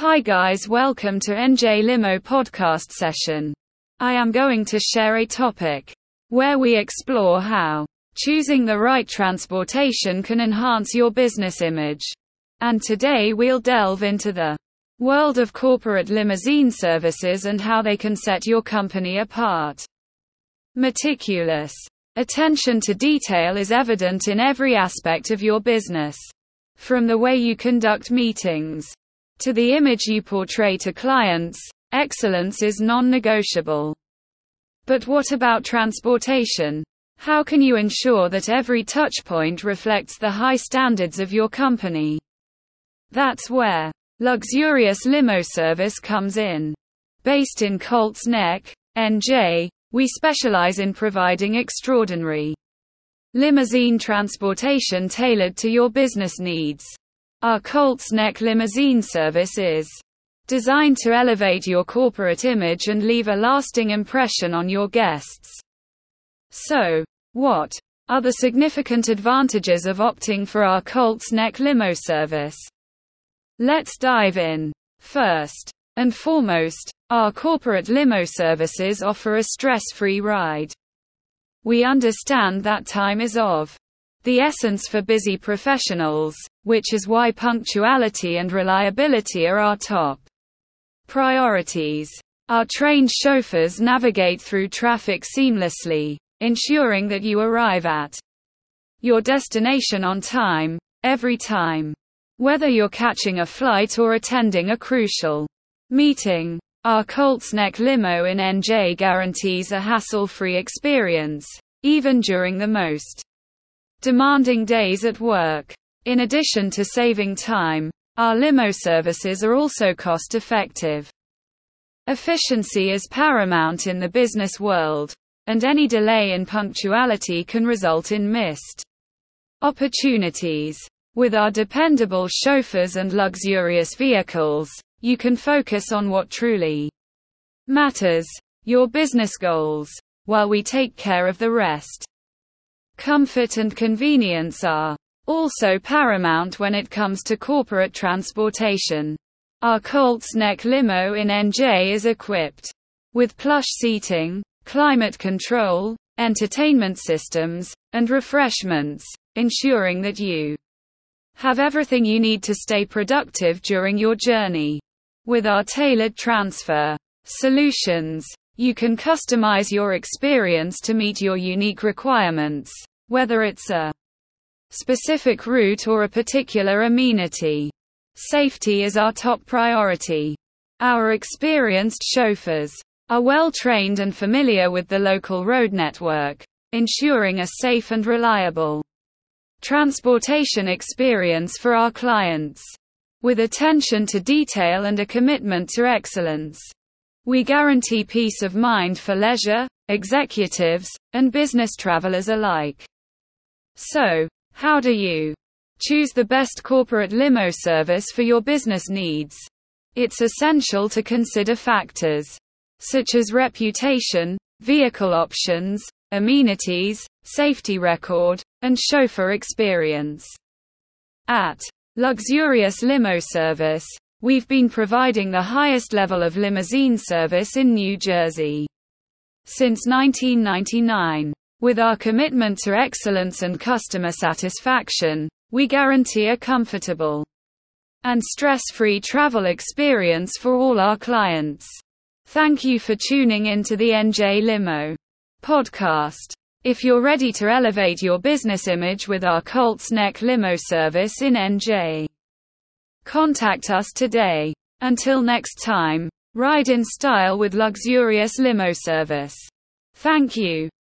Hi guys, welcome to NJ Limo podcast session. I am going to share a topic where we explore how choosing the right transportation can enhance your business image. And today we'll delve into the world of corporate limousine services and how they can set your company apart. Meticulous attention to detail is evident in every aspect of your business. From the way you conduct meetings to the image you portray to clients, excellence is non-negotiable. But what about transportation? How can you ensure that every touchpoint reflects the high standards of your company? That's where Luxurious Limo Service comes in. Based in Colts Neck, NJ, we specialize in providing extraordinary limousine transportation tailored to your business needs. Our Colts Neck limousine service is designed to elevate your corporate image and leave a lasting impression on your guests. So, what are the significant advantages of opting for our Colts Neck limo service? Let's dive in. First and foremost, our corporate limo services offer a stress-free ride. We understand that time is of the essence for busy professionals, which is why punctuality and reliability are our top priorities. Our trained chauffeurs navigate through traffic seamlessly, ensuring that you arrive at your destination on time, every time. Whether you're catching a flight or attending a crucial meeting, our Colts Neck limo in NJ guarantees a hassle-free experience, even during the most demanding days at work. In addition to saving time, our limo services are also cost-effective. Efficiency is paramount in the business world, and any delay in punctuality can result in missed opportunities. With our dependable chauffeurs and luxurious vehicles, you can focus on what truly matters, your business goals, while we take care of the rest. Comfort and convenience are also paramount when it comes to corporate transportation. Our Colts Neck limo in NJ is equipped with plush seating, climate control, entertainment systems, and refreshments, ensuring that you have everything you need to stay productive during your journey. With our tailored transfer solutions, you can customize your experience to meet your unique requirements, whether it's a specific route or a particular amenity. Safety is our top priority. Our experienced chauffeurs are well trained and familiar with the local road network, ensuring a safe and reliable transportation experience for our clients. With attention to detail and a commitment to excellence, we guarantee peace of mind for leisure, executives, and business travelers alike. So, how do you choose the best corporate limo service for your business needs? It's essential to consider factors such as reputation, vehicle options, amenities, safety record, and chauffeur experience. At Luxurious Limo Service, we've been providing the highest level of limousine service in New Jersey since 1999. With our commitment to excellence and customer satisfaction, we guarantee a comfortable and stress-free travel experience for all our clients. Thank you for tuning into the NJ Limo podcast. If you're ready to elevate your business image with our Colts Neck limo service in NJ, contact us today. Until next time, ride in style with Luxurious Limo Service. Thank you.